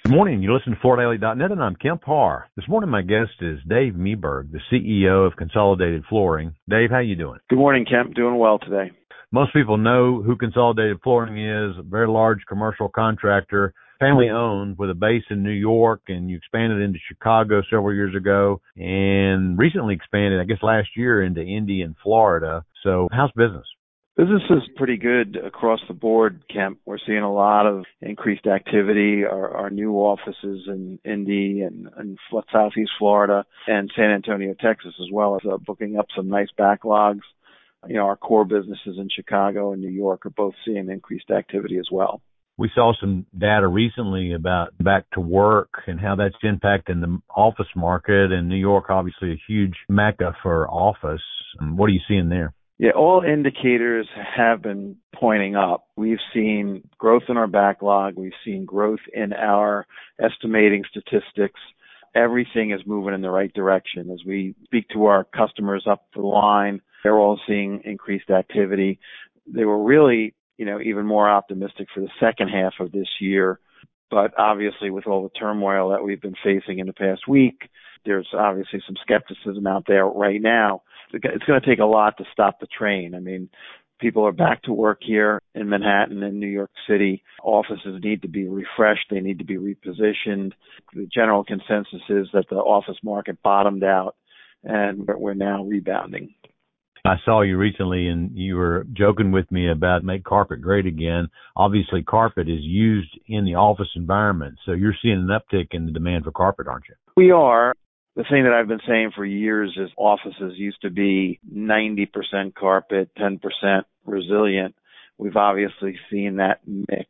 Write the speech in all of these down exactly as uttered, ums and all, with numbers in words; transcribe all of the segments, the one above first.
Good morning. You listen to Florida Daily dot net, and I'm Kemp Harr. This morning, my guest is Dave Meberg, the C E O of Consolidated Flooring. Dave, how you doing? Good morning, Kemp. Doing well today. Most people know who Consolidated Flooring is, a very large commercial contractor, family-owned with a base in New York, and you expanded into Chicago several years ago and recently expanded, I guess, last year into Indy and Florida. So how's business? Business is pretty good across the board, Kemp. We're seeing a lot of increased activity. Our, our new offices in Indy and, and Southeast Florida and San Antonio, Texas, as well as uh, booking up some nice backlogs. You know, our core businesses in Chicago and New York are both seeing increased activity as well. We saw some data recently about back to work and how that's impacting the office market, and New York, obviously a huge mecca for office. What are you seeing there? Yeah, all indicators have been pointing up. We've seen growth in our backlog. We've seen growth in our estimating statistics. Everything is moving in the right direction. As we speak to our customers up the line, they're all seeing increased activity. They were really, you know, even more optimistic for the second half of this year. But obviously, with all the turmoil that we've been facing in the past week, there's obviously some skepticism out there right now. It's going to take a lot to stop the train. I mean, people are back to work here in Manhattan and New York City. Offices need to be refreshed. They need to be repositioned. The general consensus is that the office market bottomed out, and we're now rebounding. I saw you recently, and you were joking with me about make carpet great again. Obviously, carpet is used in the office environment, so you're seeing an uptick in the demand for carpet, aren't you? We are. The thing that I've been saying for years is offices used to be ninety percent carpet, ten percent resilient. We've obviously seen that mix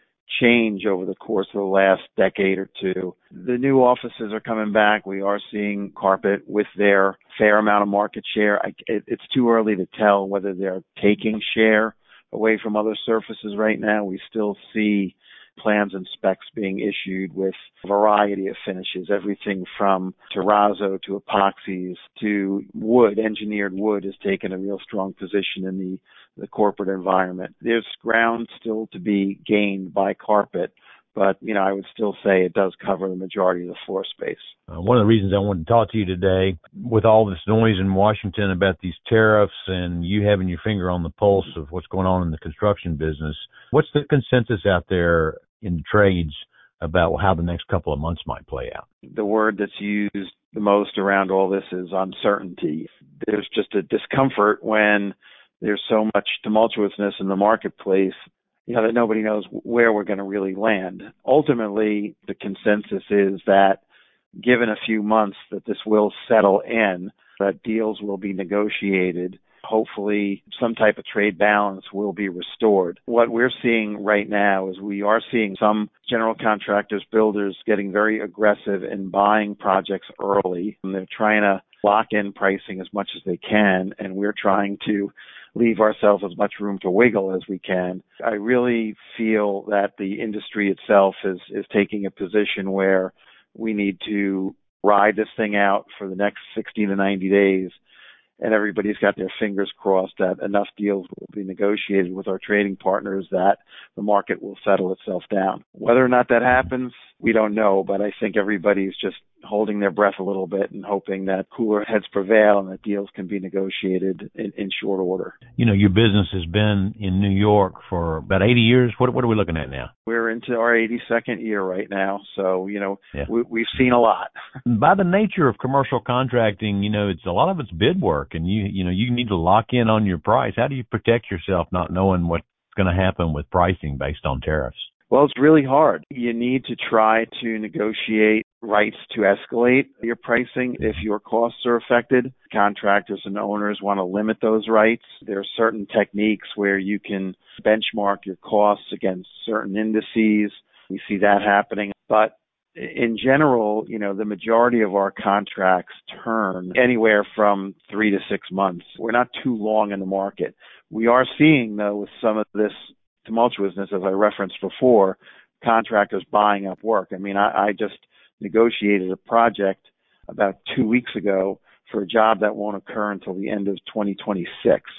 change over the course of the last decade or two. The new offices are coming back. We are seeing carpet with their fair amount of market share. I, it, it's too early to tell whether they're taking share away from other surfaces right now. We still see plans and specs being issued with a variety of finishes, everything from terrazzo to epoxies to wood. Engineered wood has taken a real strong position in the, the corporate environment. There's ground still to be gained by carpet, but, you know, I would still say it does cover the majority of the floor space. Uh, one of the reasons I wanted to talk to you today, with all this noise in Washington about these tariffs and you having your finger on the pulse of what's going on in the construction business, what's the consensus out there in the trades about how the next couple of months might play out? The word that's used the most around all this is uncertainty. There's just a discomfort when there's so much tumultuousness in the marketplace, you know, that nobody knows where we're going to really land. Ultimately, the consensus is that given a few months that this will settle in, that deals will be negotiated. Hopefully some type of trade balance will be restored. What we're seeing right now is we are seeing some general contractors, builders getting very aggressive in buying projects early. And they're trying to lock in pricing as much as they can, and we're trying to leave ourselves as much room to wiggle as we can. I really feel that the industry itself is, is taking a position where we need to ride this thing out for the next sixty to ninety days. And everybody's got their fingers crossed that enough deals will be negotiated with our trading partners that the market will settle itself down. Whether or not that happens, we don't know, but I think everybody's just holding their breath a little bit and hoping that cooler heads prevail and that deals can be negotiated in, in short order. You know, your business has been in New York for about eighty years. What, what are we looking at now? We're into our eighty-second year right now, so, you know, yeah. we, we've seen a lot. By the nature of commercial contracting, you know, it's a lot of it's bid work, and you, you know, you need to lock in on your price. How do you protect yourself not knowing what's going to happen with pricing based on tariffs? Well, it's really hard. You need to try to negotiate rights to escalate your pricing if your costs are affected. Contractors and owners want to limit those rights. There are certain techniques where you can benchmark your costs against certain indices. We see that happening. But in general, you know, the majority of our contracts turn anywhere from three to six months. We're not too long in the market. We are seeing, though, with some of this tumultuousness, as I referenced before, contractors buying up work. I mean, I, I just negotiated a project about two weeks ago for a job that won't occur until the end of twenty twenty-six.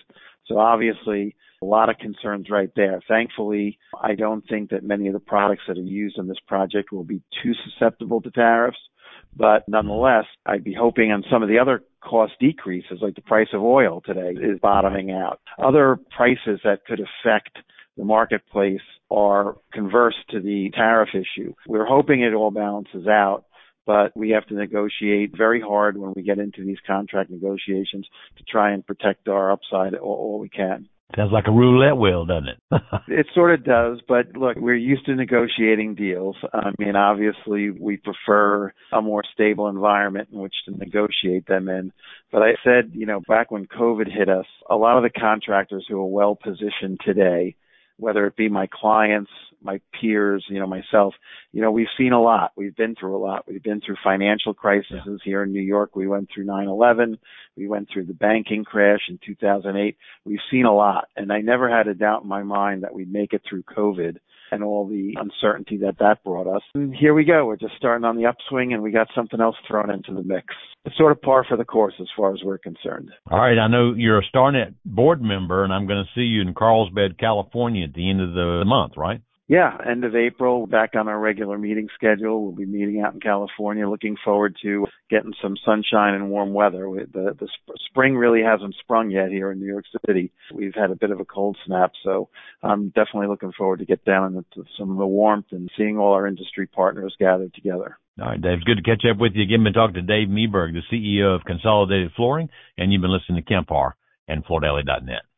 So obviously, a lot of concerns right there. Thankfully, I don't think that many of the products that are used in this project will be too susceptible to tariffs. But nonetheless, I'd be hoping on some of the other cost decreases, like the price of oil today is bottoming out. Other prices that could affect the marketplace are converse to the tariff issue. We're hoping it all balances out, but we have to negotiate very hard when we get into these contract negotiations to try and protect our upside all, all we can. Sounds like a roulette wheel, doesn't it? It sort of does, but look, we're used to negotiating deals. I mean, obviously, we prefer a more stable environment in which to negotiate them in. But I said, you know, back when COVID hit us, a lot of the contractors who are well positioned today, whether it be my clients, my peers, you know, myself, you know, we've seen a lot. We've been through a lot. We've been through financial crises yeah. here in New York. We went through nine eleven. We went through the banking crash in two thousand eight. We've seen a lot. And I never had a doubt in my mind that we'd make it through COVID and all the uncertainty that that brought us. And here we go. We're just starting on the upswing, and we got something else thrown into the mix. It's sort of par for the course as far as we're concerned. All right. I know you're a StarNet board member, and I'm going to see you in Carlsbad, California at the end of the month, right? Yeah, end of April, back on our regular meeting schedule. We'll be meeting out in California. Looking forward to getting some sunshine and warm weather. The, the sp- spring really hasn't sprung yet here in New York City. We've had a bit of a cold snap, so I'm definitely looking forward to get down into some of the warmth and seeing all our industry partners gathered together. All right, Dave, it's good to catch up with you again. Been talking to Dave Meberg, the C E O of Consolidated Flooring, and you've been listening to Kemp Harr and Florida Daily dot net.